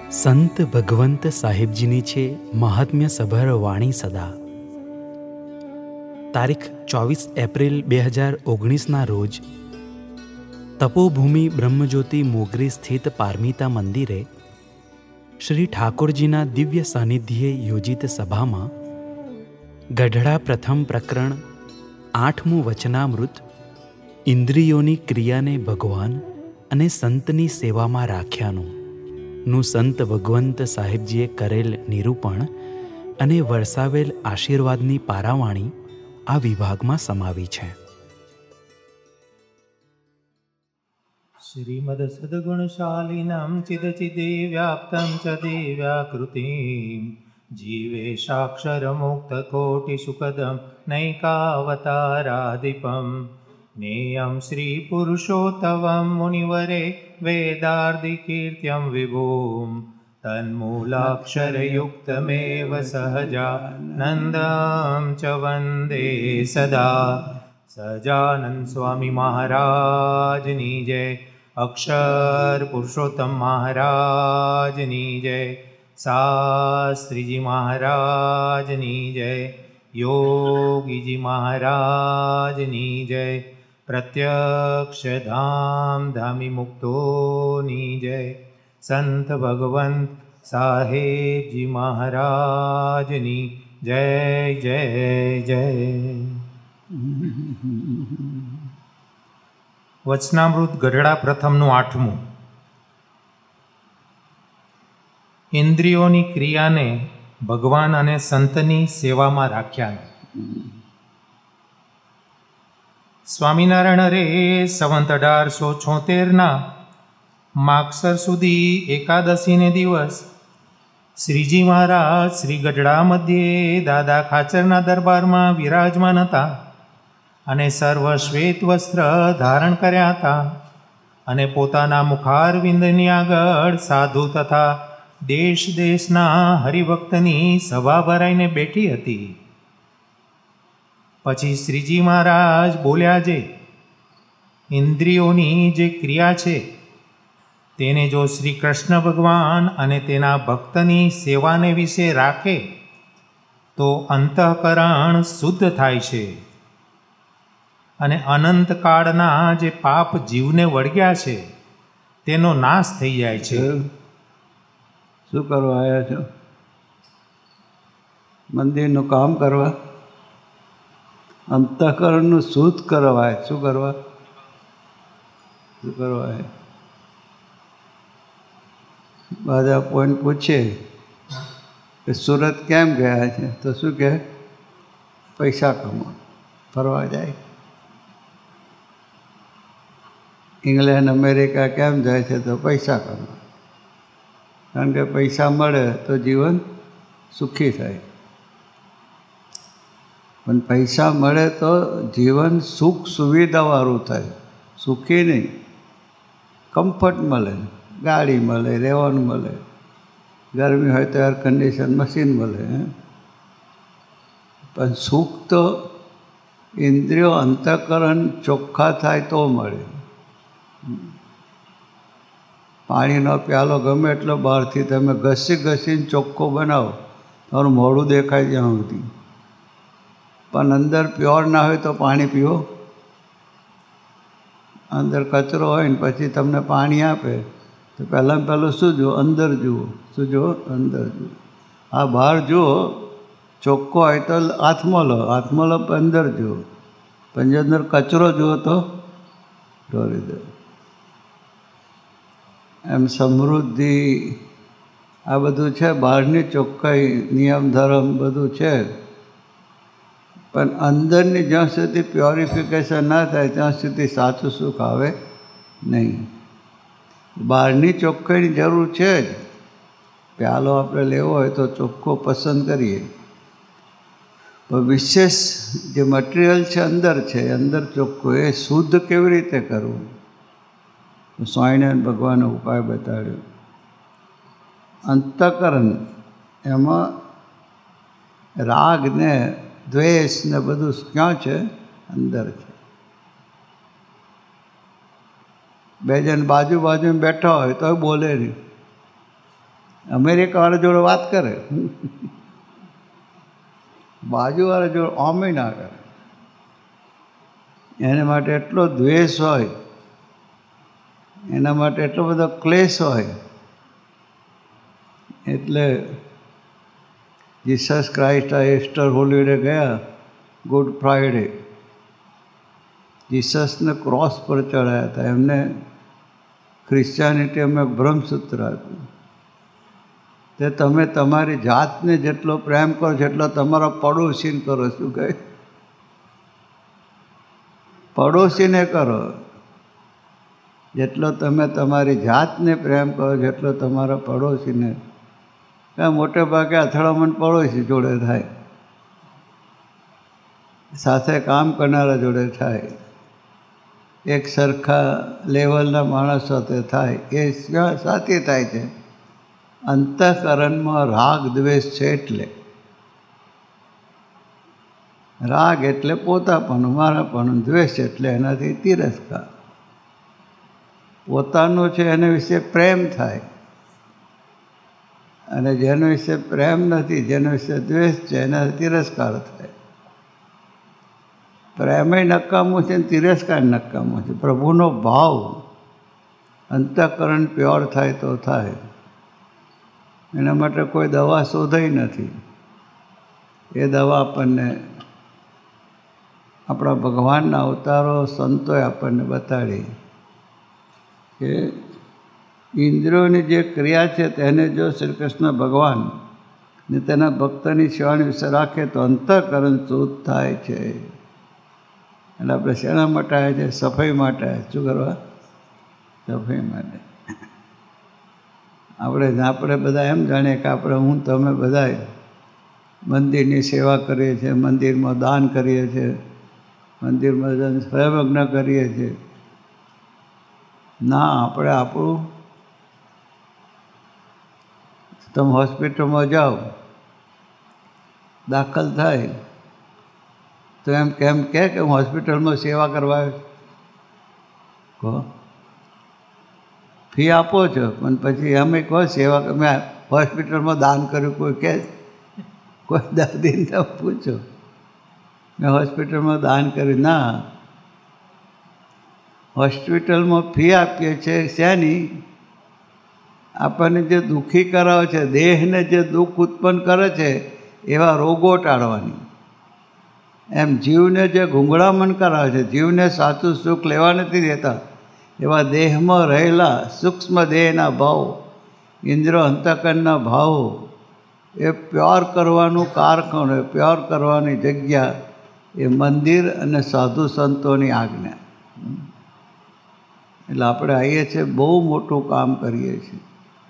સંત ભગવંત સાહેબજીની છે મહાત્મ્ય સભર વાણી સદા. તારીખ 24 એપ્રિલ 2019ના રોજ તપોભૂમિ બ્રહ્મજ્યોતિ મોગરી સ્થિત પારમિતા મંદિરે શ્રી ઠાકોરજીના દિવ્ય સાનિધ્યે યોજિત સભામાં ગઢડા પ્રથમ પ્રકરણ 8મું વચનામૃત ઇન્દ્રિયોની ક્રિયાને ભગવાન અને સંતની સેવામાં રાખ્યાનું સંત ભગવંત સાહેબજીએ કરેલ નિરૂપણ અને વરસાવેલ આશીર્વાદની પારાવાણી આ વિભાગમાં સમાવી છે. શ્રીમદ સદગુણશાલિનમ ચિદચિદે વ્યાપ્તમ ચ દિવ્યાકૃતિમ જીવેશાક્ષરમુક્તકોટિસુખદમ નૈકાવતારાધિપમ નેયં શ્રી પુરુષોત્તમં મુનિવરે વેદાર્ધિકીર્ત્યમ વિભુમ તન્મૂલાક્ષરયુક્તમેવ સહજાનંદં ચ વંદે સદા. સહજાનંદ સ્વામી મહારાજની જય, અક્ષર પુરુષોત્તમ મહારાજની જય, શાસ્ત્રીજી મહારાજની જય, યોગીજી મહારાજની જય, પ્રત્યક્ષ ધામ ધામી મુક્તોની જય, સંત ભગવંત સાહેબજી મહારાજની જય જય જય. વચનામૃત ગઢડા પ્રથમનું 8મું. ઇન્દ્રિયોની ક્રિયાને ભગવાન અને સંતની સેવામાં રાખ્યાનું. સ્વામિનારાયણ અરે સંવંત 1876ના માગસર સુધી એકાદશીને દિવસ શ્રીજી મહારાજ શ્રી ગઢડા મધ્યે દાદા ખાચરના દરબારમાં વિરાજમાન હતા અને સર્વ શ્વેત વસ્ત્ર ધારણ કર્યા હતા અને પોતાના મુખારવિંદની આગળ સાધુ તથા દેશ દેશના હરિભક્તની સભા ભરાઈને બેઠી હતી. પછી શ્રીજી મહારાજ બોલ્યા, જે ઇન્દ્રિયોની જે ક્રિયા છે તેને જો શ્રી કૃષ્ણ ભગવાન અને તેના ભક્તની સેવાને વિશે રાખે તો અંતઃકરણ શુદ્ધ થાય છે અને અનંતકાળના જે પાપ જીવને વળગ્યા છે તેનો નાશ થઈ જાય છે. શું કરવા આવ્યા છો? મંદિરનું કામ કરવા, અંતઃકરણનું શુદ્ધ કરવાય. શું કરવા? શું કરવા? બધા પોઈન્ટ પૂછે કે સુરત કેમ ગયા છે તો શું કહે? પૈસા કમાવા ફરવા જાય. ઇંગ્લેન્ડ અમેરિકા કેમ જાય છે તો પૈસા કમાવા, કારણ કે પૈસા મળે તો જીવન સુખી થાય. પણ પૈસા મળે તો જીવન સુખ સુવિધાવાળું થાય, સુખી નહીં. કમ્ફર્ટ મળે, ગાડી મળે, રહેવાનું મળે, ગરમી હોય તો એર કન્ડિશન મશીન મળે. પણ સુખ તો ઇન્દ્રિયો અંતઃકરણ ચોખ્ખા થાય તો મળે. પાણીનો પ્યાલો ગમે એટલો બહારથી તમે ઘસી ઘસીને ચોખ્ખો બનાવો, તમારું મોઢું દેખાય ત્યાં સુધી, પણ અંદર પ્યોર ના હોય તો પાણી પીવો. અંદર કચરો હોય ને પછી તમને પાણી આપે તો પહેલાં શું જુઓ? અંદર જુઓ. શું જુઓ? અંદર જુઓ. આ બહાર જુઓ ચોખ્ખો હોય તો હાથમાં લો, હાથમાં લો અંદર જુઓ, પણ જો અંદર કચરો જુઓ તો ઢોળી દો. એમ સમૃદ્ધિ આ બધું છે, બહારની ચોખ્ખાઈ, નિયમ ધર્મ બધું છે, પણ અંદરની જ્યાં સુધી પ્યોરિફિકેશન ના થાય ત્યાં સુધી સાચું સુખ આવે નહીં. બહારની ચોખ્ખાઈની જરૂર છે જ. પ્યાલો આપણે લેવો હોય તો ચોખ્ખો પસંદ કરીએ, પણ વિશેષ જે મટીરિયલ છે અંદર છે, અંદર ચોખ્ખો, એ શુદ્ધ કેવી રીતે કરવું? સ્વામિનારાયણ ભગવાનનો ઉપાય બતાડ્યો. અંતઃકરણ એમાં રાગ ને દ્વેષ ને બધું ક્યાં છે? અંદર છે. બે જણ બાજુ બાજુમાં બેઠા હોય તો બોલે નહીં, અમેરિકાવાળા જોડે વાત કરે, બાજુવાળા જોડે આમે ના કરે. એને માટે એટલો દ્વેષ હોય, એના માટે એટલો બધો ક્લેશ હોય. એટલે જીસસ ક્રાઇસ્ટ આ એસ્ટર હોલિડે ગયા, ગુડ ફ્રાઈડે, જીસસને ક્રોસ પર ચડાયા હતા. એમને ક્રિશ્ચિયાનિટી અમે બ્રહ્મસૂત્ર આપ્યું. તે તમે તમારી જાતને જેટલો પ્રેમ કરો જેટલો તમારા પડોશીને કરો. શું કહે? પડોશીને કરો. જેટલો તમે તમારી જાતને પ્રેમ કરો જેટલો તમારા પડોશીને. મોટે ભાગે અથડામણ પડોશી જોડે થાય, સાથે કામ કરનારા જોડે થાય, એક સરખા લેવલના માણસ સાથે થાય. એ સાથી થાય છે. અંતઃકરણમાં રાગ દ્વેષ છે. એટલે રાગ એટલે પોતાપણું, મારાપણું. દ્વેષ એટલે એનાથી તિરસ્કાર. પોતાનું છે એના વિશે પ્રેમ થાય, અને જેના વિશે પ્રેમ નથી, જેના વિશે દ્વેષ છે, એનાથી તિરસ્કાર થાય. પ્રેમે નકામું છે ને તિરસ્કાર નકામું છે. પ્રભુનો ભાવ અંતઃકરણ પ્યોર થાય તો થાય. એના માટે કોઈ દવા શોધાઈ નથી. એ દવા આપણને આપણા ભગવાનના અવતારો સંતોએ આપણને બતાડી કે ઇન્દ્રિયોની જે ક્રિયા છે તેને જો શ્રી કૃષ્ણ ભગવાન ને તેના ભક્તની સેવાની વિશે રાખે તો અંતઃકરણ શુદ્ધ થાય છે. એટલે આપણે શેના માટે આવ્યા છે? સફાઈ માટે. શું કરવા? સફાઈ માટે. આપણે બધા એમ જાણીએ કે હું તમે બધા મંદિરની સેવા કરીએ છીએ, મંદિરમાં દાન કરીએ છીએ, મંદિરમાં સ્વયંયજ્ઞ કરીએ છીએ. ના, આપણે આપણું, તમે હોસ્પિટલમાં જાઓ, દાખલ થાય તો એમ કેમ કે હું હોસ્પિટલમાં સેવા કરવા આવ્યો કહો, ફી આપો છો, પણ પછી અમે કહો સેવા મેં હોસ્પિટલમાં દાન કર્યું. કોઈ કહે, કોઈ દર્દીને પૂછો મેં હોસ્પિટલમાં દાન કર્યું. ના, હોસ્પિટલમાં ફી આપીએ છીએ શેની? આપણને જે દુઃખી કરાવે છે, દેહને જે દુઃખ ઉત્પન્ન કરે છે એવા રોગો ટાળવાની. એમ જીવને જે ગૂંગળામણ કરાવે છે, જીવને સાચું સુખ લેવા નથી દેતા એવા દેહમાં રહેલા સૂક્ષ્મ દેહના ભાવ, ઇન્દ્રિય અંતઃકરણના ભાવો એ પ્યોર કરવાનું કારખાનું, પ્યોર કરવાની જગ્યા એ મંદિર અને સાધુ સંતોની આજ્ઞા. એટલે આપણે આવીએ છીએ, બહુ મોટું કામ કરીએ છીએ.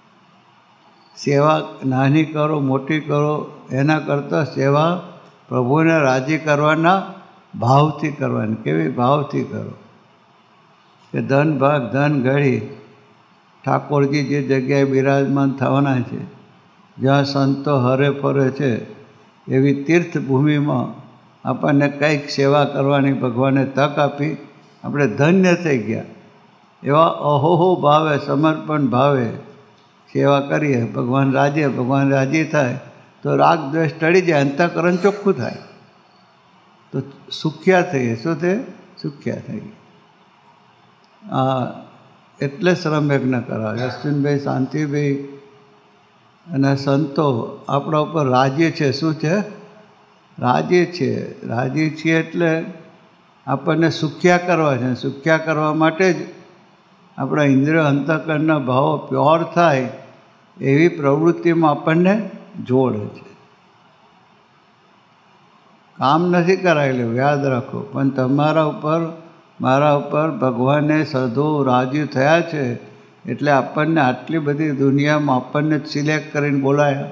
સેવા નાની કરો મોટી કરો એના કરતાં સેવા પ્રભુને રાજી કરવાના ભાવથી કરવાની. કેવી ભાવથી કરો કે ધન ભાગ ધન ઘડી ઠાકોરજી જે જગ્યાએ બિરાજમાન થવાના છે, જ્યાં સંતો હરે ફરે છે, એવી તીર્થભૂમિમાં આપણને કંઈક સેવા કરવાની ભગવાને તક આપી. આપણે ધન્ય થઈ ગયા. એવા અહોહો ભાવે, સમર્પણ ભાવે સેવા કરીએ. ભગવાન રાજી થાય તો રાગ દ્વેષ ટળી જાય, અંતઃકરણ ચોખ્ખું થાય તો સુખ્યા થઈએ. શું થઈએ? સુખ્યા થઈએ. એટલે શ્રમયજ્ઞ કરાવે. અશ્વિનભાઈ, શાંતિભાઈ અને સંતો આપણા ઉપર રાજી છે. શું છે? રાજી છે. રાજી છીએ એટલે આપણને સુખ્યા કરવા છે. સુખ્યા કરવા માટે જ આપણા ઇન્દ્રિય અંતઃકરણના ભાવો પ્યોર થાય એવી પ્રવૃત્તિમાં આપણને જોડે છે. કામ નથી કરાયેલું, યાદ રાખો. પણ તમારા ઉપર, મારા ઉપર ભગવાને સદો રાજી થયા છે એટલે આપણને આટલી બધી દુનિયામાં આપણને જ સિલેક્ટ કરીને બોલાયા.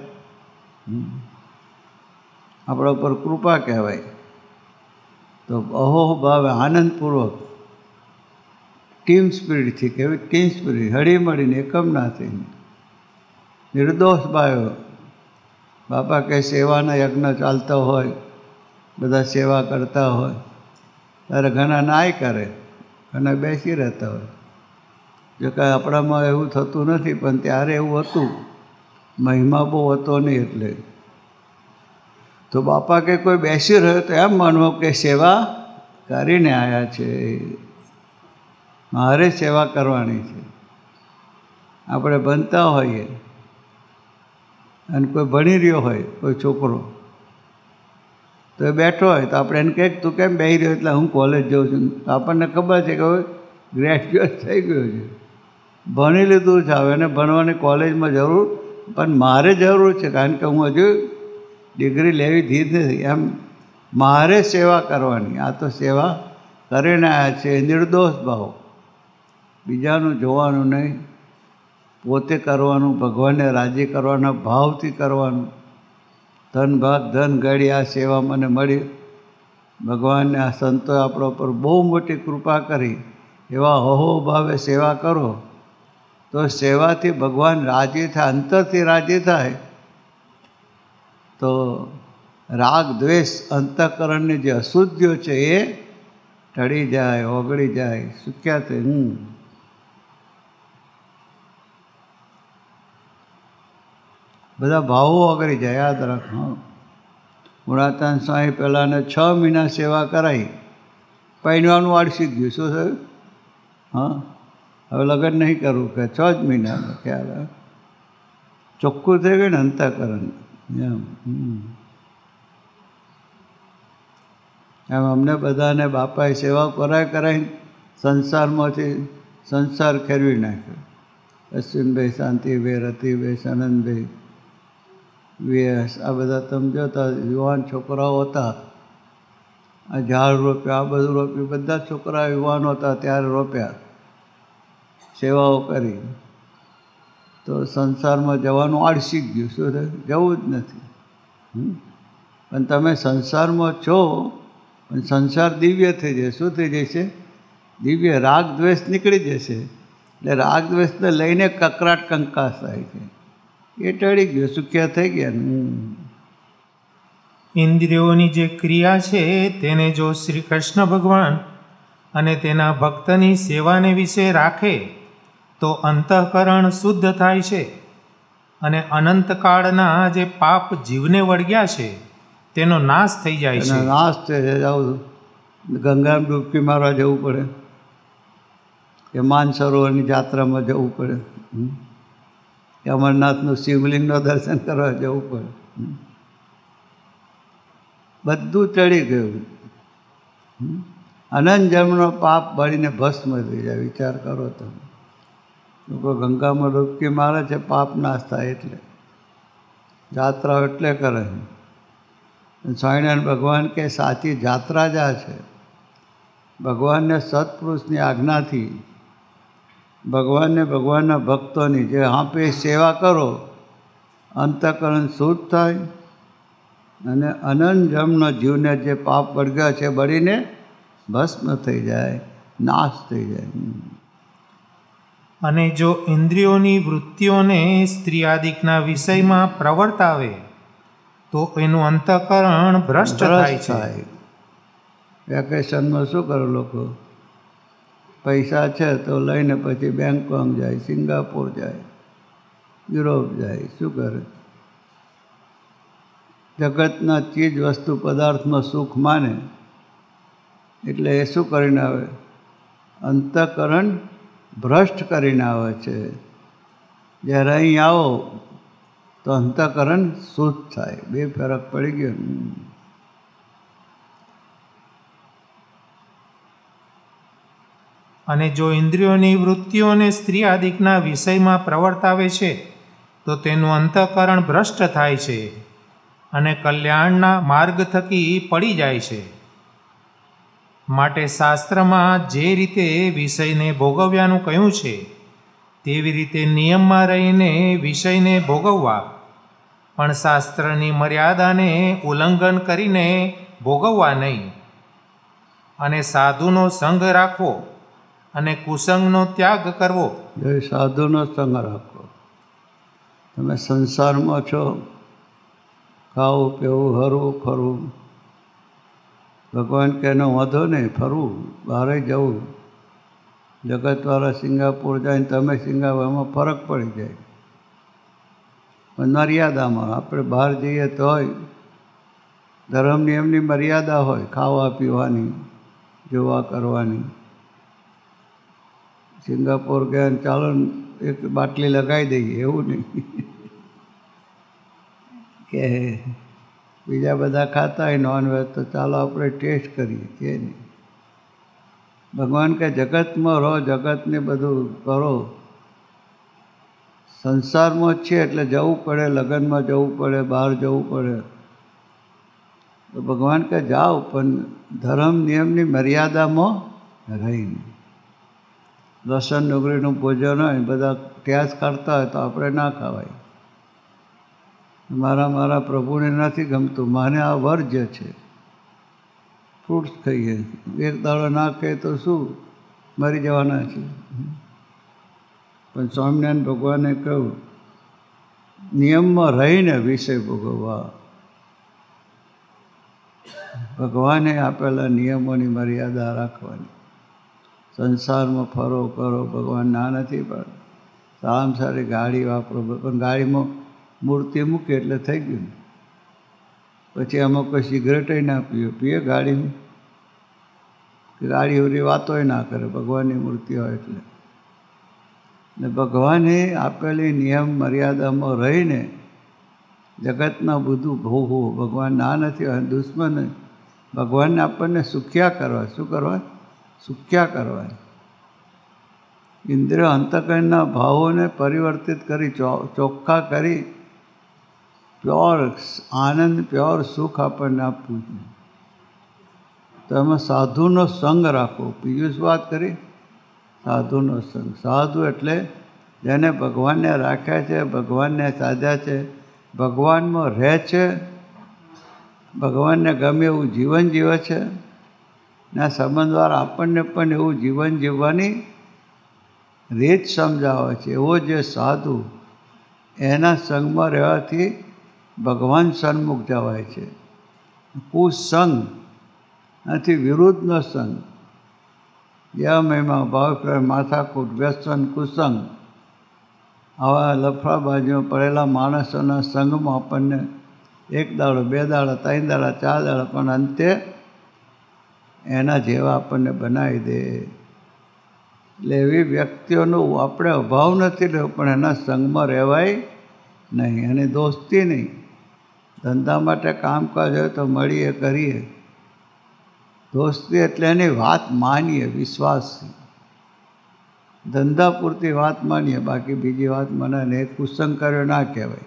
આપણા ઉપર કૃપા કહેવાય. તો અહોહ ભાવે આનંદપૂર્વક ટીમ સ્પિરિટથી કહેવાય. ટીમ સ્પિરિટ હળીમળીને એકમ ના થઈને નિર્દોષ ભાઈઓ. બાપા કે સેવાના યજ્ઞ ચાલતા હોય, બધા સેવા કરતા હોય, ત્યારે ઘણા નાય કરે, ઘણા બેસી રહેતા હોય. જો કાંઈ આપણામાં એવું થતું નથી, પણ ત્યારે એવું હતું. મહિમા બહુ હતો નહીં એટલે. તો બાપા કે કોઈ બેસી રહ્યો તો એમ માનવું કે સેવા કરીને આવ્યા છે, મારે સેવા કરવાની છે. આપણે ભણતા હોઈએ અને કોઈ ભણી રહ્યો હોય, કોઈ છોકરો તો એ બેઠો હોય તો આપણે એને કહે તું કેમ બેસી રહ્યો, એટલે હું કોલેજ જાઉં છું. તો આપણને ખબર છે કે હવે ગ્રેજ્યુએટ થઈ ગયો છે, ભણી લીધું છે, હવે એને ભણવાની કોલેજમાં જરૂર, પણ મારે જરૂર છે કારણ કે હું હજુ ડિગ્રી લેવી દીધી નથી. એમ મારે સેવા કરવાની. આ તો સેવા કરીને આવ્યા છે, નિર્દોષ ભાવ, બીજાનું જોવાનું નહીં, પોતે કરવાનું, ભગવાનને રાજી કરવાના ભાવથી કરવાનું. ધન ભાગ ધન ગળી આ સેવા મને મળી. ભગવાનને આ સંતોએ આપણા પર બહુ મોટી કૃપા કરી. એવા હો ભાવે સેવા કરો તો સેવાથી ભગવાન રાજી થાય, અંતરથી રાજી થાય. તો રાગ દ્વેષ અંતઃકરણની જે અશુદ્ધિઓ છે એ ટળી જાય, ઓગળી જાય, સુખ્યા થઈ. બધા ભાવો ઓગળી જાય, યાદ રાખો. ગુણાતાન સ્વામી પહેલાંને 6 મહિના સેવા કરાવી, પહેરવાનું આળસી ગયું. શું થયું? હા, હવે લગ્ન નહીં કરવું કે 6 જ મહિનામાં ખ્યાલ ચોખ્ખું થઈ ગયું ને અંતઃકરણ. એમ અમને બધાને બાપાએ સેવા કરાવીને સંસારમાંથી સંસાર ખેરવી નાખ્યો. અશ્વિનભાઈ, શાંતિભાઈ, રતિભાઈ, સનંદભાઈ, વેસ, આ બધા તમે જોતા યુવાન છોકરાઓ હતા. આ ઝાડ રોપ્યા, આ બધું રોપ્યું, બધા છોકરા યુવાનો હતા ત્યારે રોપ્યા, સેવાઓ કરી. તો સંસારમાં જવાનું આળસી ગયું. શું થયું? જવું જ નથી. પણ તમે સંસારમાં છો, પણ સંસાર દિવ્ય થઈ જશે. શું થઈ જશે? દિવ્ય. રાગ દ્વેષ નીકળી જશે. એટલે રાગ દ્વેષને લઈને કકરાટ કંકાસ થાય છે, એ ટળી ગયો, સુખ્યા થઈ ગયા. ઇન્દ્રિયોની જે ક્રિયા છે તેને જો શ્રી કૃષ્ણ ભગવાન અને તેના ભક્તની સેવાને વિશે રાખે તો અંતઃકરણ શુદ્ધ થાય છે અને અનંતકાળના જે પાપ જીવને વળગ્યા છે તેનો નાશ થઈ જાય છે. નાશ થઈ જાય. ગંગામાં ડૂબકી મારવા જવું પડે કે માનસરોવરની જાત્રામાં જવું પડે કે અમરનાથનું શિવલિંગનું દર્શન કરવા જવું પડે. બધું ચડી ગયું. અનંત જન્મનો પાપ બળીને ભસ્મ થઈ જાય. વિચાર કરો તમે. લોકો ગંગામાં ડૂબકી મારે છે પાપ નાશ થાય એટલે. જાત્રા એટલે કરે છે. સ્વામિનારાયણ ભગવાન કે સાચી જાત્રા જ આ છે. ભગવાનને સત્પુરુષની આજ્ઞાથી, ભગવાનને ભગવાનના ભક્તોની જે આપે સેવા કરો, અંતઃકરણ શુદ્ધ થાય અને અનંત જન્મનો જીવને જે પાપ વળગ્યા છે બળીને ભસ્મ થઈ જાય, નાશ થઈ જાય. અને જો ઇન્દ્રિયોની વૃત્તિઓને સ્ત્રીયાદિકના વિષયમાં પ્રવર્તાવે તો એનું અંતઃકરણ ભ્રષ્ટ થાય છે. વેકેશનમાં શું કરે લોકો? પૈસા છે તો લઈને પછી બેંકોક જાય, સિંગાપોર જાય, યુરોપ જાય. શું કરે? જગતના ચીજ વસ્તુ પદાર્થમાં સુખ માને. એટલે એ શું કરીને આવે? અંતઃકરણ ભ્રષ્ટ કરીને આવે છે. જ્યારે અહીં આવો તો અંતઃકરણ શુદ્ધ થાય. બે ફરક પડી ગયો. અને જો ઇન્દ્રિયોની વૃત્તિઓને સ્ત્રી આદિકના વિષયમાં પ્રવર્તાવે છે તો તેનું અંતઃકરણ ભ્રષ્ટ થાય છે અને કલ્યાણના માર્ગ થકી પડી જાય છે. માટે શાસ્ત્રમાં જે રીતે વિષયને ભોગવ્યાનું કહ્યું છે તેવી રીતે નિયમમાં રહીને વિષયને ભોગવવા, પણ શાસ્ત્રની મર્યાદાને ઉલ્લંઘન કરીને ભોગવવા નહીં. અને સાધુનો સંગ રાખવો અને કુસંગનો ત્યાગ કરવો. સાધુનો સંગ રાખો. તમે સંસારમાં છો, ખાવું પીવું, હરવું ફરવું. ભગવાન કે એનો વાંધો નહીં, ફરવું, બહાર જવું. જગતવાળા સિંગાપુર જાય ને તમે સિંગાપુર, એમાં ફરક પડી જાય. પણ મર્યાદામાં. આપણે બહાર જઈએ તોય ધર્મ નિયમની મર્યાદા હોય, ખાવા પીવાની, જોવા કરવાની. સિંગાપોર ગયા ને ચાલો એક બાટલી લગાવી દઈએ એવું નહીં કે બીજા બધા ખાતા હોય નોનવેજ તો ચાલો આપણે ટેસ્ટ કરીએ, કે નહીં. ભગવાન કે જગતમાં રહો, જગતને બધું કરો. સંસારમાં જ છે એટલે જવું પડે, લગ્નમાં જવું પડે, બહાર જવું પડે. તો ભગવાન કે જાઓ પણ ધર્મ નિયમની મર્યાદામાં રહીને. લસણ ડુંગળીનું ભોજન હોય, બધા ત્યાગ કરતા હોય તો આપણે ના ખાવાય. મારા પ્રભુને નથી ગમતું, મને આ વર્જ્ય છે. ફ્રૂટ્સ ખાઈએ, એક દાડો ના ખાઈએ તો શું, મરી જવાના છે. પણ સ્વામિનારાયણ ભગવાને કહ્યું નિયમમાં રહીને વિષય ભોગવવા. ભગવાને આપેલા નિયમોની મર્યાદા રાખવાની. સંસારમાં ફરો કરો, ભગવાન ના નથી પાડતા. સારામાં સારી ગાડી વાપરો, પણ ગાડીમાં મૂર્તિ મૂકે એટલે થઈ ગયું. પછી આમાં કોઈ સિગરેટય ના પીએ ગાડીમાં, ગાડી ઉરી વાતોય ના કરે, ભગવાનની મૂર્તિ હોય એટલે. ને ભગવાને આપેલી નિયમ મર્યાદામાં રહીને જગતના બધું ભોગવું. ભગવાન ના નથી હોય, દુશ્મન ભગવાનને આપણને સુખ્યા કરવા. શું કરવા? સુખ્યા કરવા. ઇન્દ્રિય અંતઃકરણના ભાવોને પરિવર્તિત કરી, ચોખ્ખા કરી, પ્યોર આનંદ, પ્યોર સુખ આપણને આપવું છે. તો એમાં સાધુનો સંગ રાખો. પિયુષ વાત કરી, સાધુનો સંગ. સાધુ એટલે જેને ભગવાનને રાખ્યા છે, ભગવાનને સાધ્યા છે, ભગવાનમાં રહે છે, ભગવાનને ગમે એવું જીવન જીવે છે, ને આ સંબંધ દ્વારા આપણને પણ એવું જીવન જીવવાની રીત સમજાવે છે. એવો જે સાધુ, એના સંગમાં રહેવાથી ભગવાન સન્મુખ જવાય છે. કુસંગ આથી વિરુદ્ધનો સંગ. યમમાં ભાવ માથાકૂટ, વ્યસન, કુસંગ, આવા લફડાબાજીઓ પડેલા માણસોના સંગમાં આપણને એક દાડો, બે દાડા, ત્રણ દાડા, ચાર દાડા, પણ અંતે એના જેવા આપણને બનાવી દે. એટલે એવી વ્યક્તિઓનો આપણે અભાવ નથી લેવો, પણ એના સંગમાં રહેવાય નહીં. અને દોસ્તી નહીં. ધંધા માટે કામકાજ હોય તો મળીએ કરીએ. દોસ્તી એટલે એની વાત માનીએ વિશ્વાસથી. ધંધા પૂરતી વાત માનીએ, બાકી બીજી વાત મને નહીં. કુસંગ કર્યો ના કહેવાય.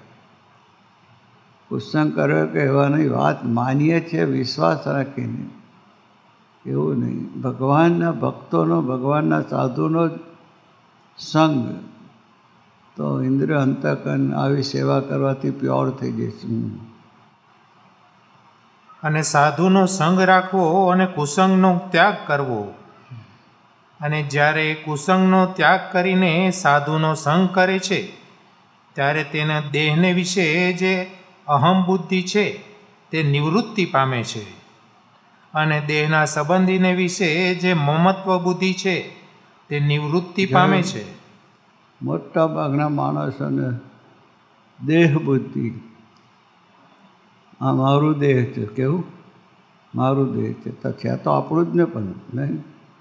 કુસંગ કર્યો કે એવાની વાત માનીએ છીએ વિશ્વાસ રાખીને, એવું નહીં. ભગવાનના ભક્તોનો, ભગવાનના સાધુનો જ સંગ. તો ઇન્દ્રિય અંતઃકરણ આવી સેવા કરવાથી પ્યોર થઈ જશે. અને સાધુનો સંગ રાખવો અને કુસંગનો ત્યાગ કરવો. અને જ્યારે કુસંગનો ત્યાગ કરીને સાધુનો સંગ કરે છે, ત્યારે તેના દેહને વિશે જે અહમ બુદ્ધિ છે તે નિવૃત્તિ પામે છે. અને દેહના સંબંધીને વિશે જે મમત્વ બુદ્ધિ છે તે નિવૃત્તિ પામે છે. મોટા ભાગના માણસોને દેહ બુદ્ધિ, આ મારું દેહ છે, કેવું મારું દેહ છે, તો છે તો આપણું જ ને, પણ નહીં.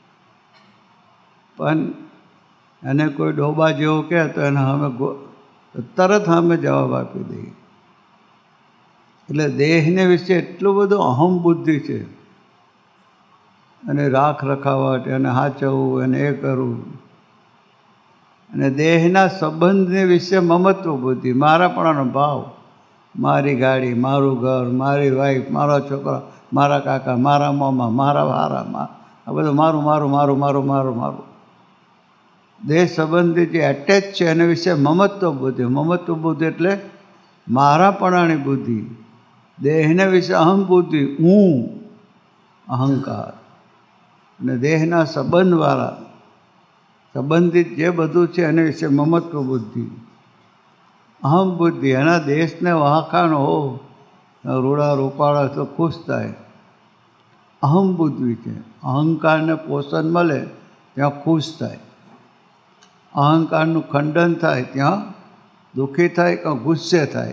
પણ એને કોઈ ડોબા જેવો કહે તો એને અમે તરત અમે જવાબ આપી દઈએ. એટલે દેહને વિશે એટલું બધું અહમ બુદ્ધિ છે. અને રાખ રખાવટ, એને હાચવવું, એને એ કરવું. અને દેહના સંબંધને વિશે મમત્વ બુદ્ધિ, મારાપણાનો ભાવ. મારી ગાડી, મારું ઘર, મારી વાઈફ, મારા છોકરા, મારા કાકા, મારા મામા, મારા વારા, આ બધું મારું મારું મારું મારું મારું મારું. દેહ સંબંધી જે એટેચ છે એના વિશે મમત્વ બુદ્ધિ. મમત્વ બુદ્ધિ એટલે મારાપણાની બુદ્ધિ. દેહને વિશે અહમ બુદ્ધિ, હું, અહંકાર. અને દેહના સંબંધવાળા, સંબંધિત જે બધું છે એના વિશે મમત્વ બુદ્ધિ, અહમ બુદ્ધિ. એના દેશને વહાખાણ હો, રૂડા રૂપાળા તો ખુશ થાય. અહમ બુદ્ધિ છે. અહંકારને પોષણ મળે ત્યાં ખુશ થાય. અહંકારનું ખંડન થાય ત્યાં દુઃખી થાય કે ગુસ્સે થાય.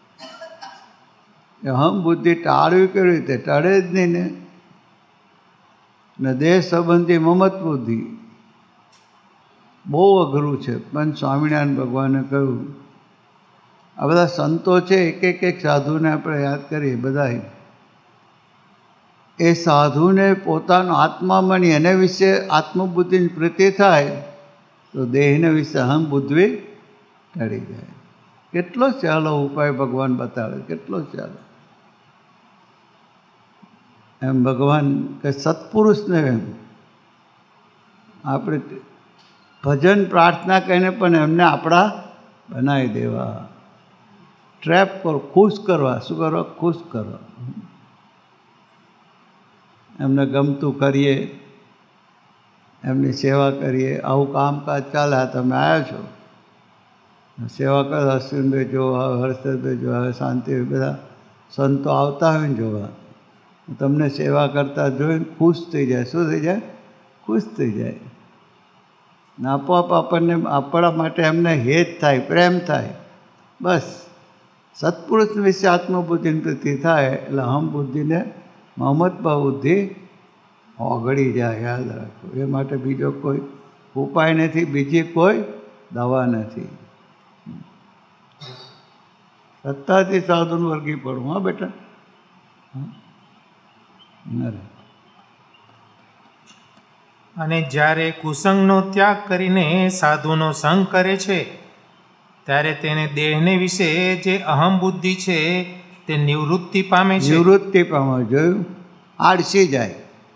એ અહમ બુદ્ધિ ટાળવી કેવી રીતે? ટળે જ નહીં ને દેહ સંબંધી મમત બુદ્ધિ બહુ અઘરું છે. પણ સ્વામિનારાયણ ભગવાને કહ્યું, આ બધા સંતો છે, એક સાધુને આપણે યાદ કરીએ બધા. એ સાધુને પોતાનો આત્મા માની એને વિશે આત્મબુદ્ધિની પ્રીતિ થાય તો દેહને વિશે અહમ બુદ્ધિ ટળી જાય. કેટલો સહેલો ઉપાય ભગવાન બતાવે, કેટલો સહેલો. એમ ભગવાન કે સત્પુરુષને એમ આપણે ભજન પ્રાર્થના કહીને પણ એમને આપણા બનાવી દેવા, ટ્રેપ કરો, ખુશ કરવા. શું કરો? ખુશ કરવા. એમને ગમતું કરીએ, એમની સેવા કરીએ. આવું કામકાજ ચાલે. તમે આવ્યા છો, સેવા કરો. અશ્વિનભાઈ જોવા, હર્ષદભાઈ જોવા, શાંતિ બધા સંતો આવતા હોય ને જોવા, તમને સેવા કરતા જોઈને ખુશ થઈ જાય. શું થઈ જાય? ખુશ થઈ જાય. આપોઆપ આપણને આપણા માટે એમને હેત થાય, પ્રેમ થાય. બસ સત્પુરુષ વિશે આત્મબુદ્ધિની પ્રીતિ થાય એટલે અહમ બુદ્ધિને મમત બુદ્ધિ ઓગળી જાય. યાદ રાખો. એ માટે બીજો કોઈ ઉપાય નથી, બીજી કોઈ દવા નથી. સત્તાથી સાધુનું વર્ગી પડવું. હા બેટા, અને જ્યારે કુસંગનો ત્યાગ કરીને સાધુનો સંગ કરે છે ત્યારે તેને દેહને વિશે જે અહમ બુદ્ધિ છે તે નિવૃત્તિ પામે છે. નિવૃત્તિ પામે. જોયું? આળસી જાય.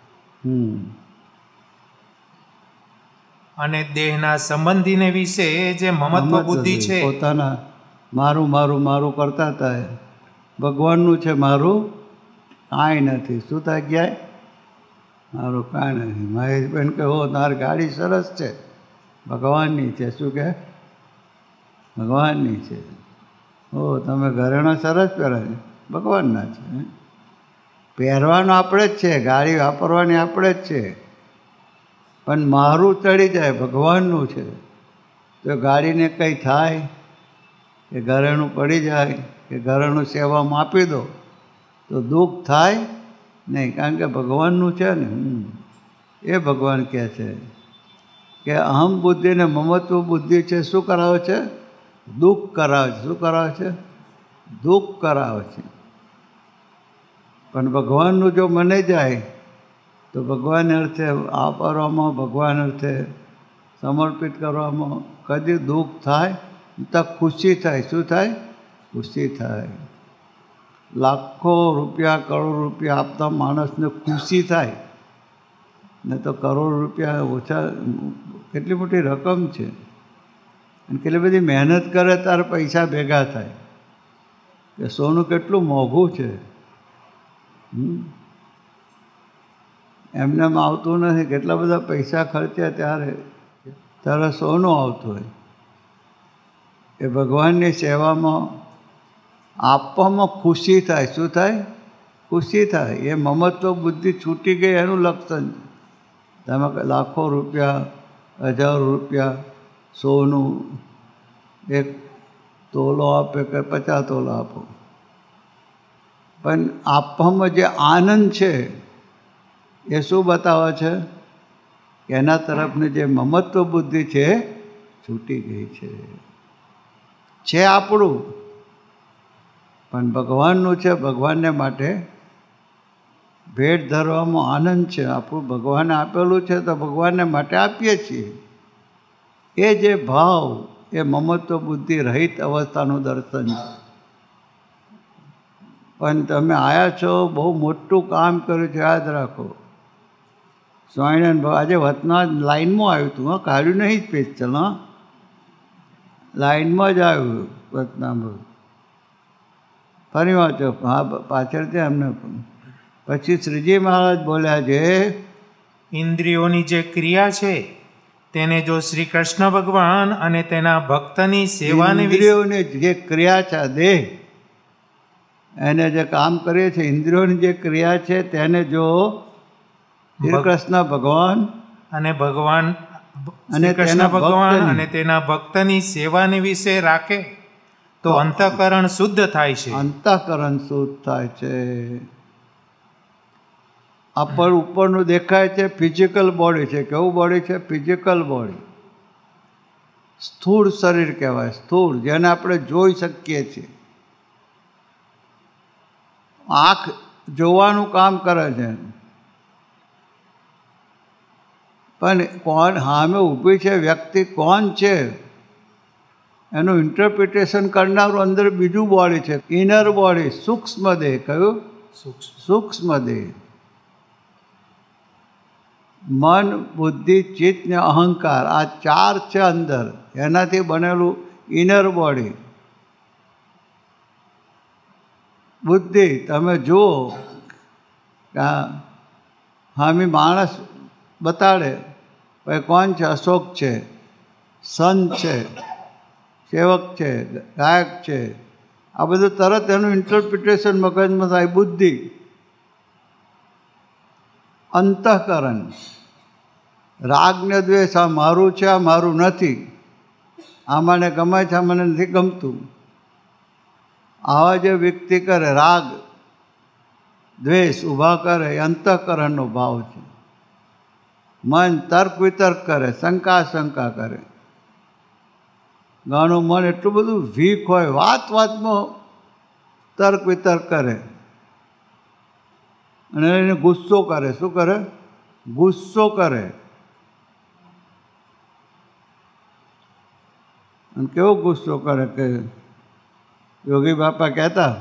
અને દેહના સંબંધીને વિશે જે મમત્વ બુદ્ધિ છે, પોતાના મારું મારું મારું કરતા હતા. ભગવાનનું છે મારું કાંઈ નથી. શું થાય? ગયા મારું કાંઈ નથી. મહેશબેન કહે, હો તારી ગાડી સરસ છે, ભગવાનની છે. શું કહે? ભગવાનની છે. હો તમે ઘરેણા સરસ પહેરા છે, ભગવાનના છે. પહેરવાનું આપણે જ છે, ગાડી વાપરવાની આપણે જ છે, પણ મારું ચડી જાય, ભગવાનનું છે. તો ગાડીને કંઈ થાય કે ઘરેણું પડી જાય કે ઘરેણું સેવામાં આપી દો તો દુઃખ થાય નહીં, કારણ કે ભગવાનનું છે ને. એ ભગવાન કહે છે કે અહમ બુદ્ધિ ને મમત્વ બુદ્ધિ છે. શું કરાવે છે? દુઃખ કરાવે છે. શું કરાવે છે? દુઃખ કરાવે છે. પણ ભગવાનનું જો મને જાય તો ભગવાન અર્થે વાપરવામાં, ભગવાન અર્થે સમર્પિત કરવામાં કદી દુઃખ થાય તો ખુશી થાય. શું થાય? ખુશી થાય. લાખો રૂપિયા, કરોડ રૂપિયા આપતા માણસને ખુશી થાય ને તો કરોડ રૂપિયા ઓછા, કેટલી મોટી રકમ છે. અને કેટલી બધી મહેનત કરે ત્યારે પૈસા ભેગા થાય. કે સોનું કેટલું મોંઘું છે. એમને એમ આવતું નથી. કેટલા બધા પૈસા ખર્ચ્યા ત્યારે સોનું આવતું હોય. એ ભગવાનની સેવામાં આપવામાં ખુશી થાય. શું થાય? ખુશી થાય. એ મમત્વ બુદ્ધિ છૂટી ગઈ એનું લક્ષણ. તમે લાખો રૂપિયા, હજારો રૂપિયા સોનું એક તોલો આપે કે 50 તોલા આપો, પણ આપવામાં જે આનંદ છે એ શું બતાવે છે? એના તરફની જે મમત્વ બુદ્ધિ છે છૂટી ગઈ છે આપણું, પણ ભગવાનનું છે. ભગવાનને માટે ભેટ ધરવામાં આનંદ છે. આપણું ભગવાને આપેલું છે તો ભગવાનને માટે આપીએ છીએ. એ જે ભાવ, એ મમત્વ બુદ્ધિ રહિત અવસ્થાનું દર્શન છે. પણ તમે આવ્યા છો, બહુ મોટું કામ કર્યું છે. યાદ રાખો. સ્વામિનારાયણ આજે વતના લાઈનમાં આવ્યું હતું. હા, કાઢ્યું નહીં જ સ્પેશિયલ. હા, લાઈનમાં જ આવ્યું વતનામાં. ફરી વાંચો. હા, પાછળથી એમને પછી શ્રીજી મહારાજ બોલ્યા છે, ઇન્દ્રિયોની જે ક્રિયા છે તેને જો શ્રી કૃષ્ણ ભગવાન અને તેના ભક્તની સેવાને, ઇન્દ્રિયોની જે ક્રિયા છે, દેહ એને જે કામ કરીએ છીએ, ઇન્દ્રિયોની જે ક્રિયા છે તેને જો શ્રી કૃષ્ણ ભગવાન અને ભગવાન અને કૃષ્ણ ભગવાન અને તેના ભક્તની સેવાને વિશે રાખે તો અંતઃકરણ શુદ્ધ થાય છે. અંતઃકરણ શુદ્ધ થાય છે. ઉપરનું દેખાય છે ફિઝિકલ બોડી છે. કેવું બોડી છે? Physical body. સ્થૂળ શરીર કહેવાય. સ્થૂળ, જેને આપણે જોઈ શકીએ છીએ. આંખ જોવાનું કામ કરે છે, પણ કોણ સામે ઊભી છે વ્યક્તિ કોણ છે એનું ઇન્ટરપ્રિટેશન કરનારું અંદર બીજું બોડી છે, ઇનર બોડી, સૂક્ષ્મ દેહ. કયું? સૂક્ષ્મ દેહ. મન, બુદ્ધિ, ચિત્ત ને અહંકાર, આ 4 છે અંદર. એનાથી બનેલું ઇનર બોડી. બુદ્ધિ, તમે જુઓ હામી માણસ બતાડે ભાઈ કોણ છે? અશોક છે, સંત છે, સેવક છે, ગાયક છે. આ બધું તરત એનું ઇન્ટરપ્રિટેશન મગજમાં થાય. બુદ્ધિ. અંતઃકરણ, રાગ ને દ્વેષ, આ મારું છે, આ મારું નથી, આ મને ગમે છે, આ મને નથી ગમતું. આવા જે વ્યક્તિ કરે, રાગ દ્વેષ ઊભા કરે, એ અંતઃકરણનો ભાવ છે. મન તર્ક વિતર્ક કરે, શંકા કરે. ઘણું મન એટલું બધું વીક હોય, વાતમાં તર્ક વિતર્ક કરે અને એને ગુસ્સો કરે. શું કરે? ગુસ્સો કરે. અને કેવો ગુસ્સો કરે કે યોગી બાપા કહેતા,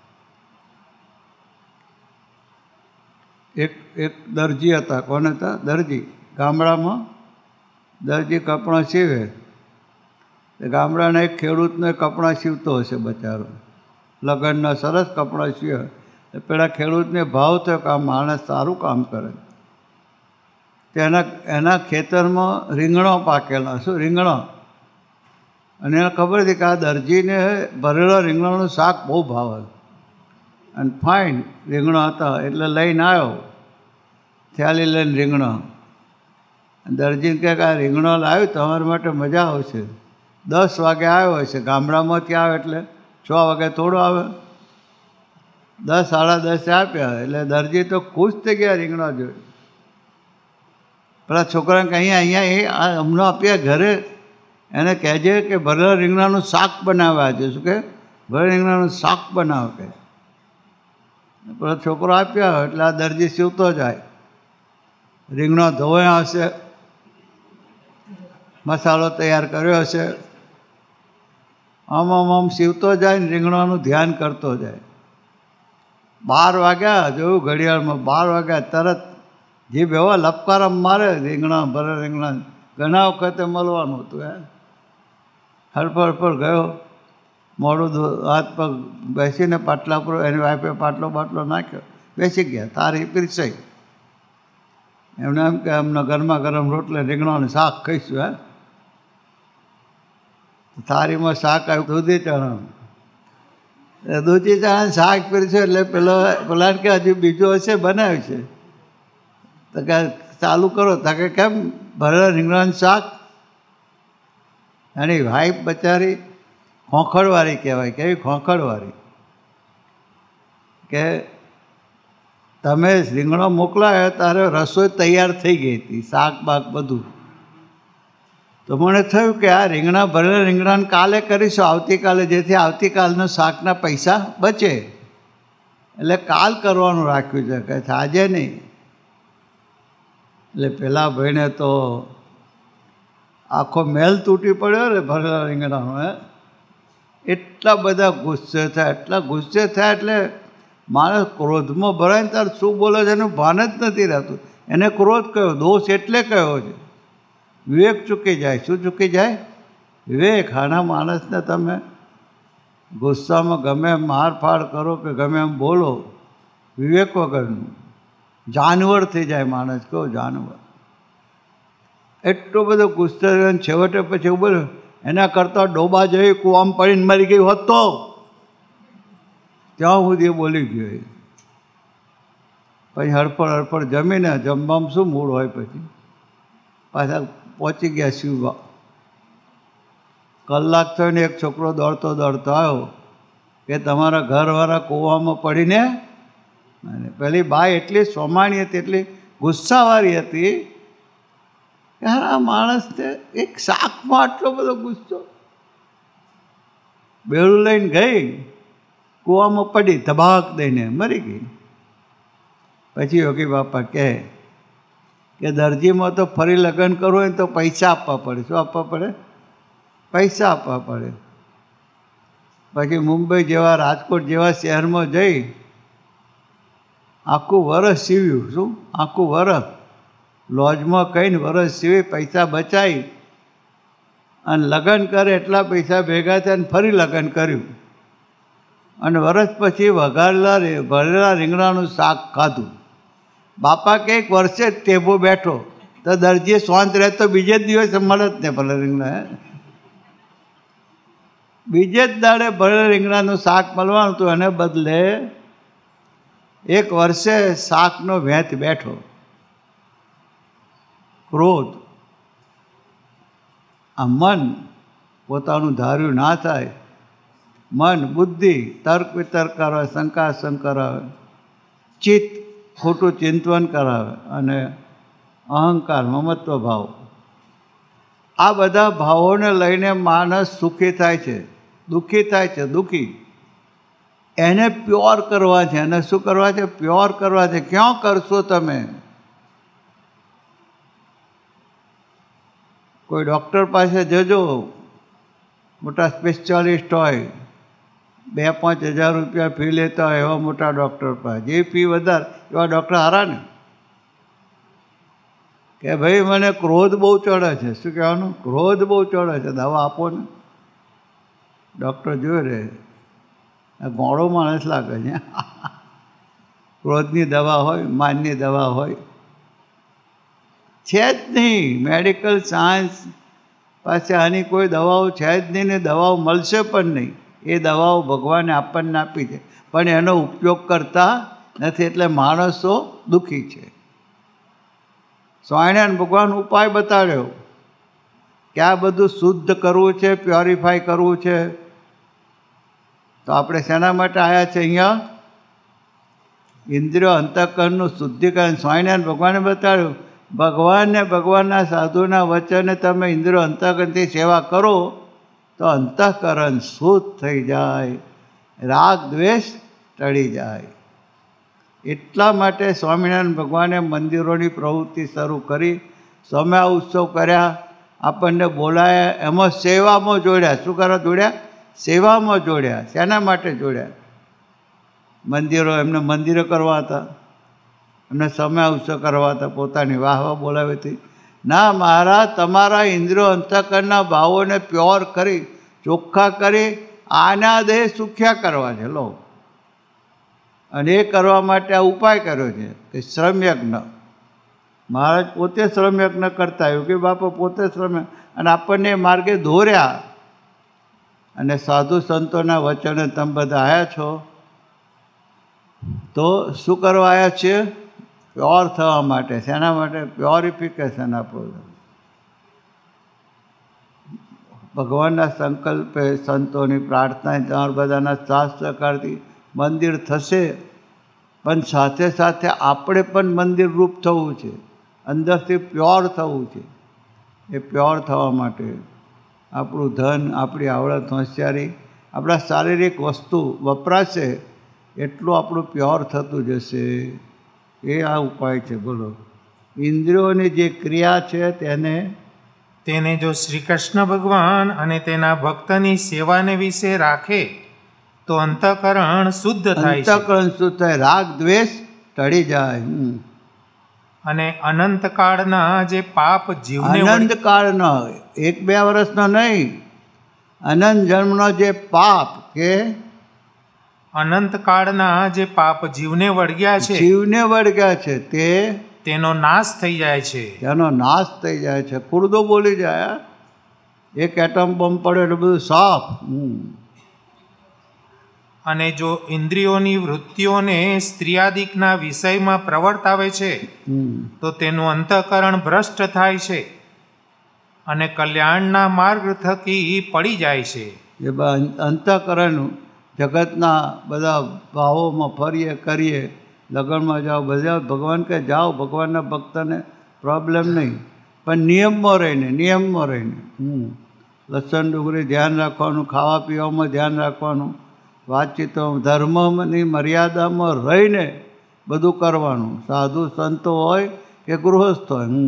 એક દરજી હતા. કોણ હતા? દરજી. ગામડામાં દરજી કપડાં સીવે. ગામડાના એક ખેડૂતને કપડાં સીવતો હશે બચારો, લગ્નના સરસ કપડાં સીવે. પેલા ખેડૂતને ભાવ થયો કે આ માણસ સારું કામ કરે. એના ખેતરમાં રીંગણો પાકેલા. શું? રીંગણો. અને એને ખબર હતી કે આ દરજીને ભરેલા રીંગણાનું શાક બહુ ભાવે અને ફાઇન રીંગણા હતા, એટલે લઈને આવ્યો. થેલી લઈને રીંગણો. દરજીને કહે કે આ રીંગણો લાવ્યું, તમારા માટે મજા આવશે. 10 વાગે આવ્યો હશે. ગામડામાંથી આવે એટલે 6 વાગે થોડો આવે. 10, સાડા 10 આપ્યા એટલે દરજી તો ખુશ થઈ ગયા રીંગણા જોઈ. પેલા છોકરાને કહે અહીંયા હમણાં આપ્યા ઘરે, એને કહેજે કે ભરેલા રીંગણાનું શાક બનાવ્યા છે. શું કહે? ભરેલા રીંગણાનું શાક બનાવ કે. પેલો છોકરો આપ્યા એટલે આ દરજી સીવતો જાય. રીંગણા ધોયા હશે, મસાલો તૈયાર કર્યો હશે, આમ સીવતો જાય ને રીંગણાનું ધ્યાન કરતો જાય. 12 વાગ્યા, જોયું ઘડિયાળમાં 12 વાગ્યા, તરત જીભ એવા લપકારા મારે. રીંગણા, ભરેલા રીંગણા ઘણા વખતે મળવાનું હતું. હરફળ ગયો, મોડું હાથ પગ બેસીને પાટલા પર એની વાઈફે પાટલો નાખ્યો, બેસી ગયા. તારી પીરસાઈ. એમને એમ કે એમના ગરમા ગરમ રોટલે રીંગણાનું શાક ખાઈશું. થાળીમાં શાક આવ્યું, દૂધી ચણા. દૂધી ચણા શાક પીરસ્યું એટલે પેલા કે હજુ બીજું હશે, બનાવ્યું છે. તો કે ચાલુ કરો. તો કે કેમ? ભરેલા રીંગણાનું શાક. એની વાઈફ બચારી ખોખડવાળી કહેવાય. કેવી? ખોખડવાળી. કે તમે રીંગણો મોકલાયો ત્યારે રસોઈ તૈયાર થઈ ગઈ હતી, શાક બાક બધું. તો મને થયું કે આ રીંગણા, ભરેલા રીંગણાને કાલે કરીશું, આવતીકાલે, જેથી આવતીકાલના શાકના પૈસા બચે. એટલે કાલ કરવાનું રાખ્યું છે, કે આજે નહીં. એટલે પેલા ભાઈને તો આખો મેલ તૂટી પડ્યો ને ભરેલા રીંગણાનો. એટલા બધા ગુસ્સે થયા, એટલે માણસ ક્રોધમાં ભરાય ને ત્યારે શું બોલે છે એનું ભાન જ નથી રહેતું. એને ક્રોધ કયો, દોષ એટલે કયો છે. વિવેક ચૂકી જાય. શું ચૂકી જાય? વિવેક. આના માણસને તમે ગુસ્સામાં ગમે એમ મારફાડ કરો કે ગમે એમ બોલો, વિવેક વગરનું જાનવર થઈ જાય માણસ. કહો જાનવર. એટલો બધો ગુસ્સો છેવટે પછી એવું બોલ્યો, એના કરતાં ડોબા જઈ કૂવામાં પડીને મરી ગઈ હોત તો. ત્યાં સુધી બોલી ગયો. પછી હડફડ જમીને જમવામાં શું મૂળ હોય, પછી પાછા પહોંચી ગયા શિવવા. કલાક થયો ને એક છોકરો દોડતો દોડતો આવ્યો કે તમારા ઘરવાળા કૂવામાં પડીને, અને પેલી બા એટલી સોમાણી હતી, એટલી ગુસ્સાવાળી હતી કે આ માણસને એક શાકમાં આટલો બધો ગુસ્સો. બેડું લઈને ગઈ, કૂવામાં પડી, ધબાક દઈને મરી ગઈ. પછી યોગી બાપા કહે કે દરજીમાં તો ફરી લગ્ન કરવું હોય ને તો પૈસા આપવા પડે. શું આપવા પડે? પૈસા આપવા પડે. પછી મુંબઈ જેવા, રાજકોટ જેવા શહેરમાં જઈ આખું વરસ સીવ્યું. શું? આખું વરસ લોજમાં કહીને વરસ સીવી, પૈસા બચાવી અને લગ્ન કરે એટલા પૈસા ભેગા થયા અને ફરી લગ્ન કર્યું. અને વરસ પછી ભરેલા રીંગણાનું શાક ખાધું. બાપા કંઈક વર્ષે જ ટેબો બેઠો તો દરજીએ શાંત રહેતો, બીજે જ દિવસે મળે જ ને ભરેલા રીંગણા. બીજે જ દાડે ભરેલા રીંગણાનું શાક મળવાનું હતું, એને બદલે એક વર્ષે શાકનો વેચ બેઠો. ક્રોધ, આ મન પોતાનું ધાર્યું ના થાય. મન, બુદ્ધિ તર્ક વિતર્ક કરાવે, શંકા કરાવે, ચિત્ત ખોટું ચિંતન કરાવે, અને અહંકાર, મમત્વ ભાવ, આ બધા ભાવોને લઈને માણસ સુખી થાય છે, દુઃખી થાય છે. દુઃખી એને પ્યોર કરવા છે. એને શું કરવા છે? પ્યોર કરવા છે. ક્યાં કરશો તમે? કોઈ ડૉક્ટર પાસે જજો, મોટા સ્પેશિયાલિસ્ટ હોય, 2-5 હજાર રૂપિયા ફી લેતા હોય એવા મોટા ડૉક્ટર પાસે. જે ફી વધારે એવા ડૉક્ટર હારા ને. કે ભાઈ મને ક્રોધ બહુ ચડે છે. શું કહેવાનું? ક્રોધ બહુ ચડે છે, દવા આપો ને. ડૉક્ટર જોઈ રહે, આ ગોળો માણસ લાગે છે. ક્રોધની દવા હોય, માનની દવા હોય છે જ નહીં. મેડિકલ સાયન્સ પાસે આની કોઈ દવાઓ છે જ નહીં ને દવાઓ મળશે પણ નહીં. એ દવાઓ ભગવાને આપણને આપી છે, પણ એનો ઉપયોગ કરતા નથી, એટલે માણસો દુઃખી છે. સ્વામિનારાયણ ભગવાન ઉપાય બતાડ્યો કે આ બધું શુદ્ધ કરવું છે, પ્યોરિફાય કરવું છે. તો આપણે શેના માટે આવ્યા છે અહીંયા? ઇન્દ્રિયો અંતઃકરણનું શુદ્ધિકરણ. સ્વામિનારાયણ ભગવાને બતાડ્યું, ભગવાનને, ભગવાનના સાધુના વચને તમે ઇન્દ્રિયો અંતઃકરણથી સેવા કરો તો અંતઃકરણ શુદ્ધ થઈ જાય, રાગ દ્વેષ ટળી જાય. એટલા માટે સ્વામિનારાયણ ભગવાને મંદિરોની પ્રવૃત્તિ શરૂ કરી, સમયા ઉત્સવ કર્યા, આપણને બોલાયા, એમાં સેવામાં જોડ્યા. શું કરવા જોડ્યા? સેવામાં જોડ્યા. શેના માટે જોડ્યા? મંદિરો, એમને મંદિરો કરવા હતા, એમને સમય ઉત્સવ કરવા હતા, પોતાની વાહવા બોલાવી હતી. ના મહારાજ, તમારા ઇન્દ્રિયો અંતઃકરણના ભાવોને પ્યોર કરી, ચોખ્ખા કરી, આના દેહ સુખ્યા કરવા છે. લો, અને એ કરવા માટે આ ઉપાય કર્યો છે કે શ્રમયજ્ઞ. મહારાજ પોતે શ્રમયજ્ઞ કરતા, યોગી બાપા પોતે શ્રમયજ્ઞ, અને આપણને માર્ગે દોર્યા. અને સાધુ સંતોના વચને તમે બધા આવ્યા છો તો શું કરવા આવ્યા છીએ? પ્યોર થવા માટે. શેના માટે? પ્યોરિફિકેશન આપણું. ભગવાનના સંકલ્પે, સંતોની પ્રાર્થના, તમારા બધાના સાથ સહકારથી મંદિર થશે, પણ સાથે સાથે આપણે પણ મંદિર રૂપ થવું છે, અંદરથી પ્યોર થવું છે. એ પ્યોર થવા માટે આપણું ધન, આપણી આવડત, હોશિયારી, આપણા શારીરિક વસ્તુ વપરાશે એટલું આપણું પ્યોર થતું જશે. એ આ ઉપાય છે. બોલો, ઇન્દ્રિયોની જે ક્રિયા છે તેને જો શ્રી કૃષ્ણ ભગવાન અને તેના ભક્તની સેવાને વિશે રાખે તો અંતઃકરણ શુદ્ધ થાય છે. અંતઃકરણ શુદ્ધ થાય, રાગ દ્વેષ ટળી જાય. અને અનંતકાળના જે પાપ જીવને, અનંતકાળનો, 1-2 વર્ષનો નહીં, અનંત જન્મનો જે પાપ, કે અનંતકાળના જે પાપ જીવને વળગ્યા છે, જીવને વળગ્યા છે, તેનો નાશ થઈ જાય છે. તેનો નાશ થઈ જાય છે. કુડદો બોલી જાય. એક એટમ બોમ્બ પડ્યો એટલે બધું સાફ. અને જો ઇન્દ્રિયોની વૃત્તિઓને સ્ત્રીયાદિકના વિષયમાં પ્રવર્તાવે છે તો તેનું અંતઃકરણ ભ્રષ્ટ થાય છે. અને કલ્યાણના માર્ગ થકી પડી જાય છે. એ અંતઃકરણ જગતના બધા ભાવોમાં ફરીએ કરીએ, લગ્નમાં જાઓ, બધા ભગવાન કે જાઓ, ભગવાનના ભક્તને પ્રોબ્લેમ નહીં, પણ નિયમમાં રહીને લસણ ડુંગળી ધ્યાન રાખવાનું, ખાવા પીવામાં ધ્યાન રાખવાનું, વાતચીતોમાં ધર્મની મર્યાદામાં રહીને બધું કરવાનું, સાધુ સંતો હોય કે ગૃહસ્થ હોય.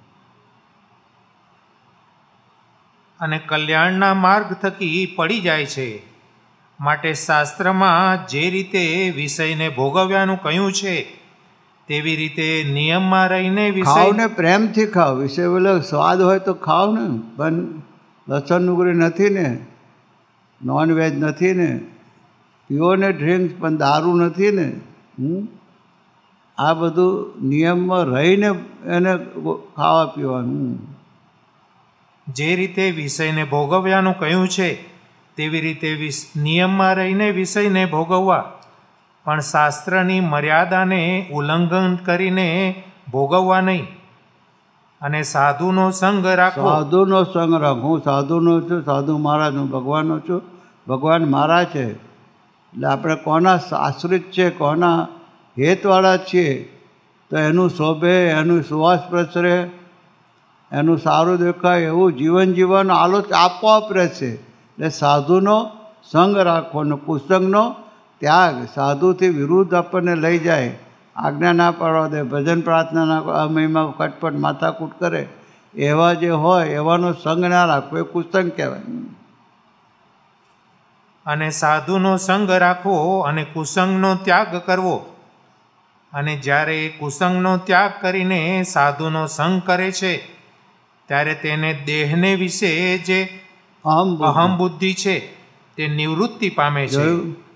અને કલ્યાણના માર્ગ થકી પડી જાય છે. માટે શાસ્ત્રમાં જે રીતે વિષયને ભોગવ્યાનું કહ્યું છે તેવી રીતે નિયમમાં રહીને ખાવ ને પ્રેમથી ખાવ. વિષય બોલે સ્વાદ હોય તો ખાવ ને, પણ લસણ ડુંગળી નથી ને, નોનવેજ નથી ને, પીવો ને ડ્રિંક્સ, પણ દારૂ નથી ને. આ બધું નિયમમાં રહીને એને ખાવા પીવાનું. જે રીતે વિષયને ભોગવ્યાનું કહ્યું છે તેવી રીતે નિયમમાં રહીને વિષયને ભોગવવા, પણ શાસ્ત્રની મર્યાદાને ઉલ્લંઘન કરીને ભોગવવા નહીં. અને સાધુનો સંગ રાખવો. સાધુનો સંગ રાખવો. હું સાધુનો છું, સાધુ મારા છું, ભગવાનનો છું, ભગવાન મારા છે. એટલે આપણે કોના આશ્રિત છે, કોના હેતવાળા છીએ, તો એનું શોભે, એનું સુવાસ પ્રસરે, એનું સારું દેખાય એવું જીવન જીવવાનો આલોચ આપોઆપ રહેશે. એટલે સાધુનો સંગ રાખવાનો, કુસંગનો ત્યાગ. સાધુથી વિરુદ્ધ આપણને લઈ જાય, આજ્ઞા ના પાડવા દે, ભજન પ્રાર્થના ના મહિમા કટપટ માથાકૂટ કરે, એવા જે હોય એવાનો સંગ ના રાખવો, એ કુસંગ કહેવાય. અને સાધુનો સંગ રાખવો અને કુસંગનો ત્યાગ કરવો. અને જ્યારે કુસંગનો ત્યાગ કરીને સાધુનો સંગ કરે છે ત્યારે તેને દેહને વિશે જે અહમ બુદ્ધિ છે તે નિવૃત્તિ પામે છે.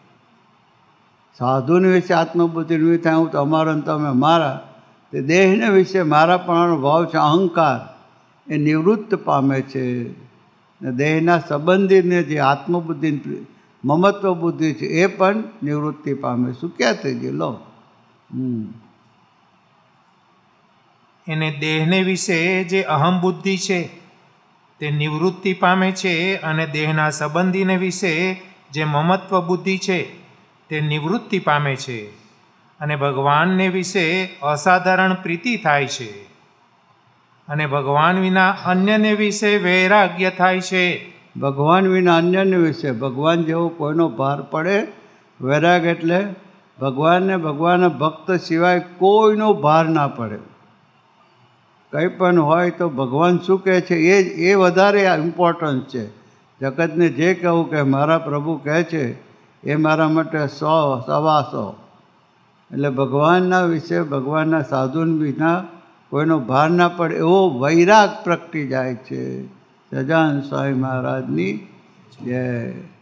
સાધુને વિશે આત્મબુદ્ધિ નિવૃત્તિ થાય, હું તમારો ને તમે મારા. તે દેહને વિશે મારાપણાનો ભાવ છે, અહંકાર, એ નિવૃત્ત પામે છે. ને દેહના સંબંધીને જે આત્મબુદ્ધિ મમત્વ બુદ્ધિ છે એ પણ નિવૃત્તિ પામે. શું ક્યાં થઈ ગયું? લો, એને દેહને વિશે જે અહમ બુદ્ધિ છે તે નિવૃત્તિ પામે છે, અને દેહના સંબંધીને વિશે જે મમત્વ બુદ્ધિ છે તે નિવૃત્તિ પામે છે. અને ભગવાનને વિશે અસાધારણ પ્રીતિ થાય છે. અને ભગવાન વિના અન્યને વિશે વૈરાગ્ય થાય છે. ભગવાન વિના અન્યને વિશે, ભગવાન જેવો કોઈનો ભાર પડે. વૈરાગ એટલે ભગવાનને, ભગવાનના ભક્ત સિવાય કોઈનો ભાર ના પડે. કંઈ પણ હોય તો ભગવાન શું કહે છે એ વધારે ઇમ્પોર્ટન્સ છે. જગતને જે કહેવું કે મારા પ્રભુ કહે છે એ મારા માટે 100, 125. એટલે ભગવાનના વિશે, ભગવાનના સાધુ વિના કોઈનો ભાર ના પડે એવો વૈરાગ પ્રગટી જાય છે. સજાન સ્વામી મહારાજની જય.